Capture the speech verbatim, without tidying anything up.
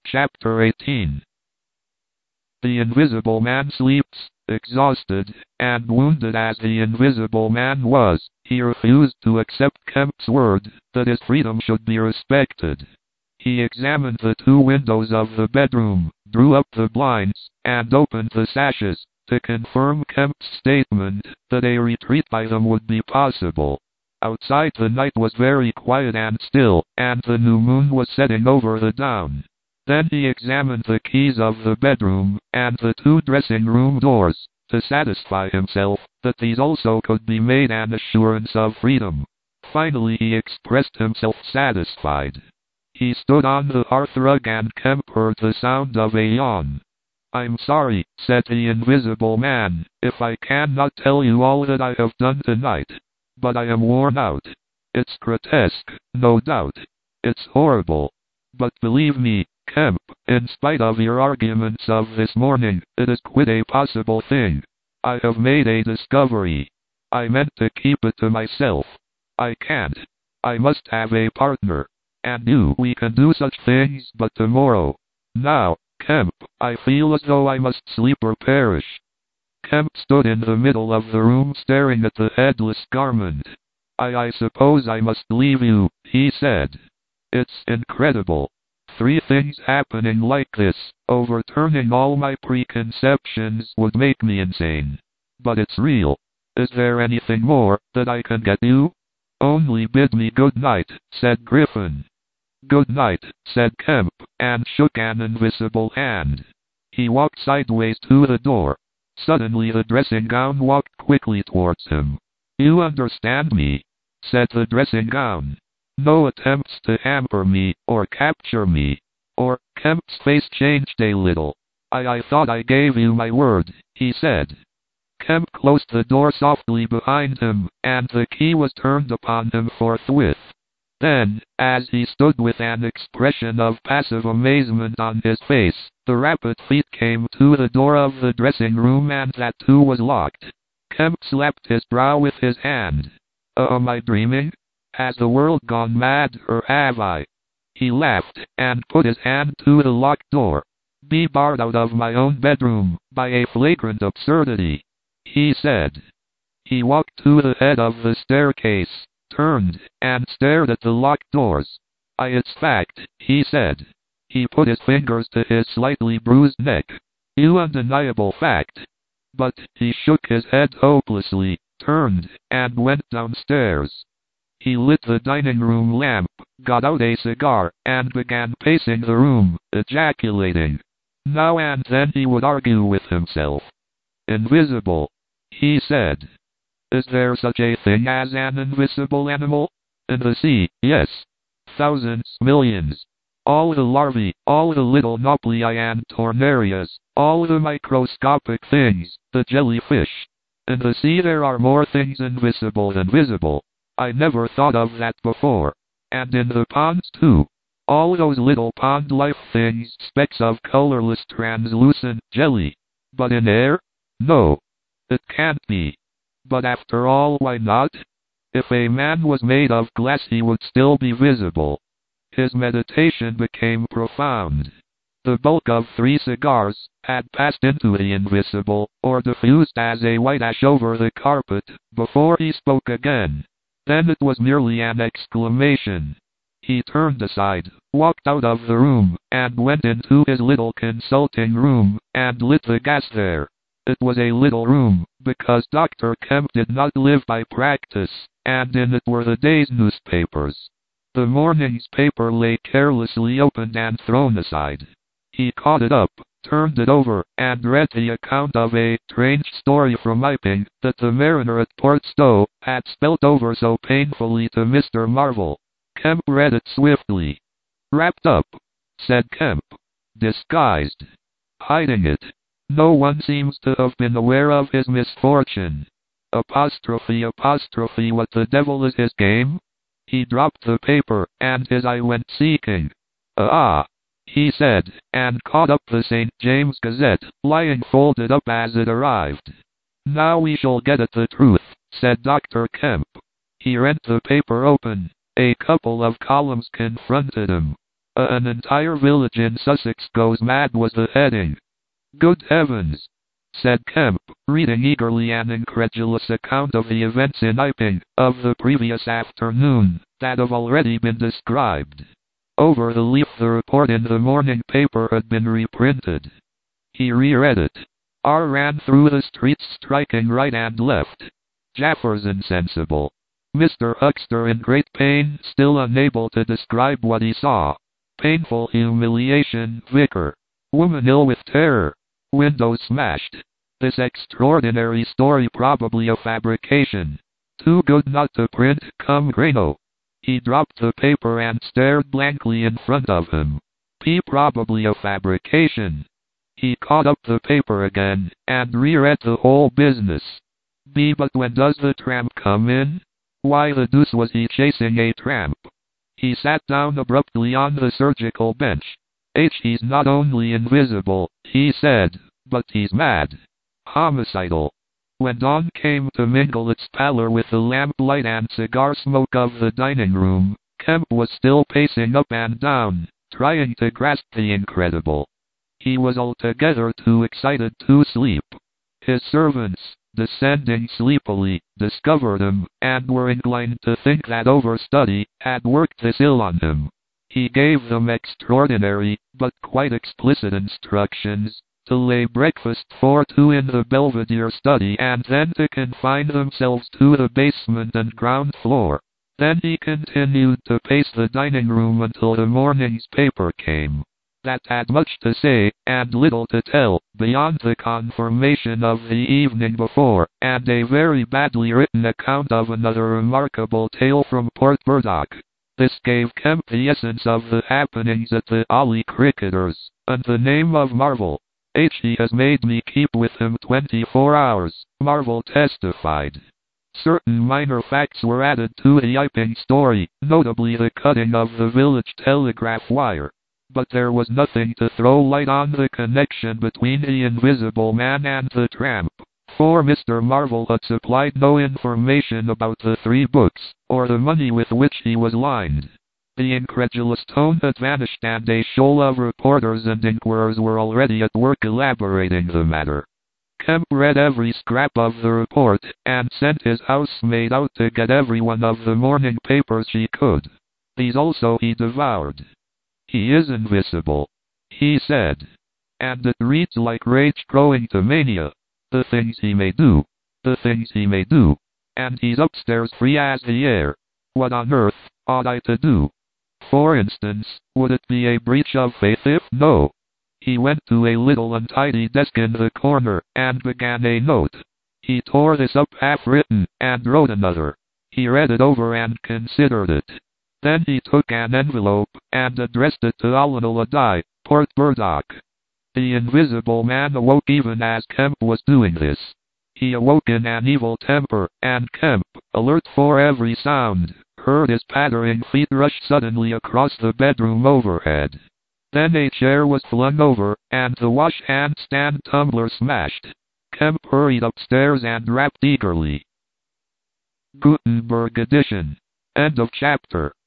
Chapter eighteen. The Invisible Man sleeps. Exhausted and wounded as the Invisible Man was, he refused to accept Kemp's word that his freedom should be respected. He examined the two windows of the bedroom, drew up the blinds, and opened the sashes, to confirm Kemp's statement that a retreat by them would be possible. Outside the night was very quiet and still, and the new moon was setting over the down. Then he examined the keys of the bedroom, and the two dressing-room doors, to satisfy himself that these also could be made an assurance of freedom. Finally he expressed himself satisfied. He stood on the hearthrug and Kemp heard the sound of a yawn. "I'm sorry," said the Invisible Man, "if I cannot tell you all that I have done tonight. But I am worn out. It's grotesque, no doubt. It's horrible. But believe me, Kemp, in spite of your arguments of this morning, it is quite a possible thing. I have made a discovery. I meant to keep it to myself. I can't. I must have a partner. And you, we can do such things, but tomorrow. Now, Kemp, I feel as though I must sleep or perish." Kemp stood in the middle of the room staring at the headless garment. I I suppose I must leave you," he said. "It's incredible. Three things happening like this, overturning all my preconceptions, would make me insane. But it's real. Is there anything more that I can get you?" "Only bid me good night," said Griffin. "Good night," said Kemp, and shook an invisible hand. He walked sideways to the door. Suddenly the dressing gown walked quickly towards him. "You understand me?" said the dressing gown. "No attempts to hamper me, or capture me, or—" Kemp's face changed a little. I I thought I gave you my word," he said. Kemp closed the door softly behind him, and the key was turned upon him forthwith. Then, as he stood with an expression of passive amazement on his face, the rapid feet came to the door of the dressing room and that too was locked. Kemp slapped his brow with his hand. Uh, am I dreaming? Has the world gone mad, or have I? He laughed, and put his hand to the locked door. "Be barred out of my own bedroom, by a flagrant absurdity," he said. He walked to the head of the staircase, turned, and stared at the locked doors. "I it's fact," he said. He put his fingers to his slightly bruised neck. "You undeniable fact." But he shook his head hopelessly, turned, and went downstairs. He lit the dining room lamp, got out a cigar, and began pacing the room, ejaculating. Now and then he would argue with himself. "Invisible," he said. "Is there such a thing as an invisible animal? In the sea, yes. Thousands, millions. All the larvae, all the little nauplii and tornarias, all the microscopic things, the jellyfish. In the sea there are more things invisible than visible. I never thought of that before. And in the ponds too. All those little pond life things, specks of colorless translucent jelly. But in air? No. It can't be. But after all, why not? If a man was made of glass he would still be visible." His meditation became profound. The bulk of three cigars had passed into the invisible, or diffused as a white ash over the carpet, before he spoke again. Then it was merely an exclamation. He turned aside, walked out of the room, and went into his little consulting room, and lit the gas there. It was a little room, because Doctor Kemp did not live by practice, and in it were the day's newspapers. The morning's paper lay carelessly opened and thrown aside. He caught it up, turned it over, and read the account of a strange story from Iping that the mariner at Port Stowe had spelt over so painfully to Mister Marvel. Kemp read it swiftly. "Wrapped up," said Kemp. "Disguised. Hiding it. No one seems to have been aware of his misfortune. Apostrophe apostrophe what the devil is his game?" He dropped the paper, and his eye went seeking. "Ah," he said, and caught up the Saint James Gazette, lying folded up as it arrived. "Now we shall get at the truth," said Doctor Kemp. He rent the paper open. A couple of columns confronted him. Uh, an entire village in Sussex goes mad was the heading. Good heavens, said Kemp, reading eagerly an incredulous account of the events in Iping of the previous afternoon that have already been described. Over the leaf the report in the morning paper had been reprinted. He reread it. R ran through the streets striking right and left. Jaffers insensible. Mister Huckster in great pain, still unable to describe what he saw. Painful humiliation, Vicar. Woman ill with terror. Windows smashed. This extraordinary story probably a fabrication. Too good not to print, cum grano. He dropped the paper and stared blankly in front of him. P probably a fabrication. He caught up the paper again, and reread the whole business. B but when does the tramp come in? Why the deuce was he chasing a tramp? He sat down abruptly on the surgical bench. H he's not only invisible, he said, but he's mad. Homicidal. When dawn came to mingle its pallor with the lamplight and cigar smoke of the dining room, Kemp was still pacing up and down, trying to grasp the incredible. He was altogether too excited to sleep. His servants, descending sleepily, discovered him, and were inclined to think that overstudy had worked this ill on him. He gave them extraordinary, but quite explicit instructions, to lay breakfast for two in the Belvedere study and then to confine themselves to the basement and ground floor. Then he continued to pace the dining room until the morning's paper came. That had much to say, and little to tell, beyond the confirmation of the evening before, and a very badly written account of another remarkable tale from Port Burdock. This gave Kemp the essence of the happenings at the Ollie Cricketers, and the name of Marvel. H he has made me keep with him twenty-four hours, Marvel testified. Certain minor facts were added to the Iping story, notably the cutting of the village telegraph wire. But there was nothing to throw light on the connection between the Invisible Man and the tramp, for Mister Marvel had supplied no information about the three books, or the money with which he was lined. The incredulous tone had vanished and a shoal of reporters and inquirers were already at work elaborating the matter. Kemp read every scrap of the report, and sent his housemaid out to get every one of the morning papers she could. These also he devoured. He is invisible, he said. And it reads like rage growing to mania. The things he may do. The things he may do. And he's upstairs free as the air. What on earth ought I to do? For instance, would it be a breach of faith if no? He went to a little untidy desk in the corner, and began a note. He tore this up half-written, and wrote another. He read it over and considered it. Then he took an envelope, and addressed it to Allenel Adai, Port Burdock. The Invisible Man awoke even as Kemp was doing this. He awoke in an evil temper, and Kemp, alert for every sound, heard his pattering feet rush suddenly across the bedroom overhead. Then a chair was flung over, and the wash-hand stand tumbler smashed. Kemp hurried upstairs and rapped eagerly. Gutenberg edition. End of chapter.